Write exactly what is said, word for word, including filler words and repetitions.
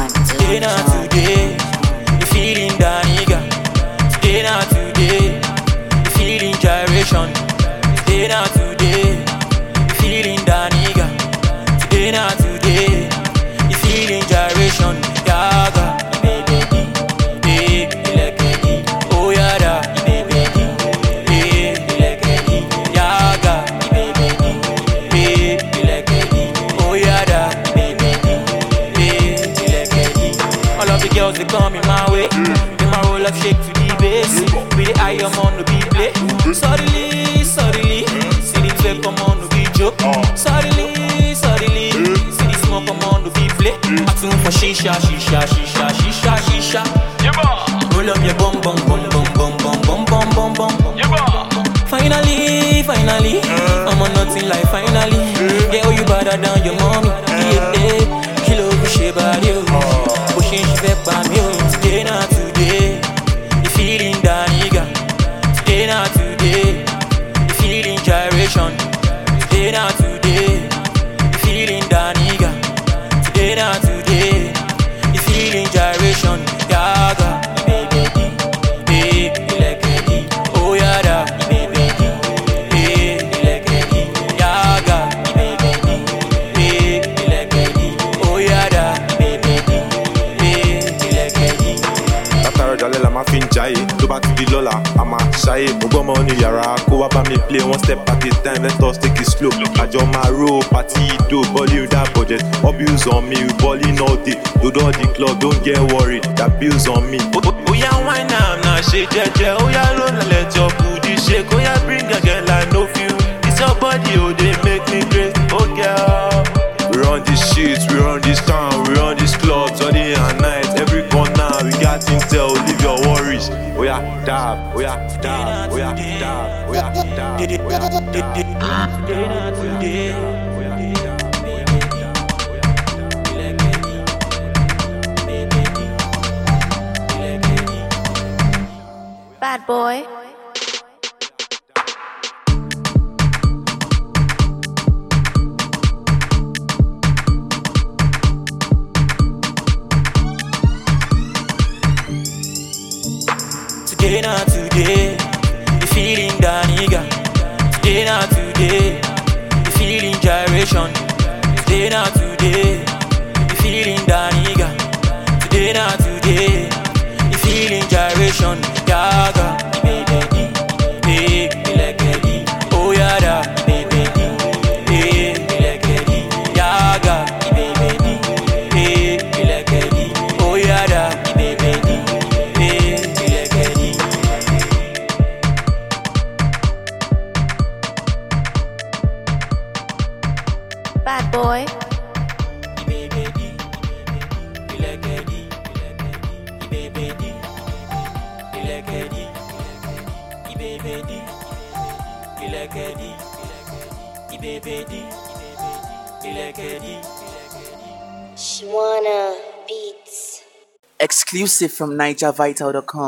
Today not today, you feeling that nigga. Today not today, you feeling gyration. Today not today, you feeling that nigga. Today not today, you feeling gyration. Yaga, baby, eh, ilekedi. Oh yada, baby, eh, ilekedi. Yaga, baby, eh, ilekedi. Oh yada, baby, eh, ilekedi. All of the girls they come in my way. They my roll up shake to the bass. We the eye I'm on the beat play. Suddenly, suddenly, see the track come on the beat joke. Suddenly, suddenly, see the smoke come on the beat play. Asking for shisha, shisha, shisha, shisha, shisha. Roll up your bum bum bum bum bum bum bum bum bum bum. Finally, finally, I'm on nothing like finally. Yeah, oh you better than your mommy. Yeah, yeah, kilo push body, pushing she back by me. Today not today, you feeling that nigga. Today not today, you feeling gyration. Today not today, you feeling that nigga. Today not today, you feeling gyration. Yaga, baby, eh, ilekedi. Oh yada, baby, eh, ilekedi. Yaga, baby, eh, ilekedi. Oh yada, baby, eh, ilekedi. Látàrọ̀ jalẹ́ la máa fi ń jayé, tó bá ti di lọ́la, a máa ṣayé. Mo gbọ́ mọ́ ní yàrá, kó wá bá mi play one step at a time, let us take it slow. Àjọ máa ro party do, balling with that budget. All bills on me, we balling all day. Load all the club, don't get worried, that bills on me. Oya wine now, now shake jeje. Oya roll and let your booty shake. Oya bring a girl I know feel. It's your body, oh they make me great. Oh girl, We run this shit, we run this town, we run this club, day and night. Every corner, we got intel, leave your worries. Oh yeah, dab, oh yeah, dab, oh yeah, dab, oh yeah, dab, oh yeah, dab. Today not today. Bad boy. Today not today, you feeling that nigga. Today not today, you feeling gyration. Today not today, you feeling that nigga. Today not today, you feeling gyration. Yaga, baby, eh, ilekedi. Oh yada, baby, eh, ilekedi. Yaga, baby, eh, ilekedi. Oh yada, baby, eh, ilekedi. Bad boy. Shwana Beats. Exclusive from Niger Vital dot com.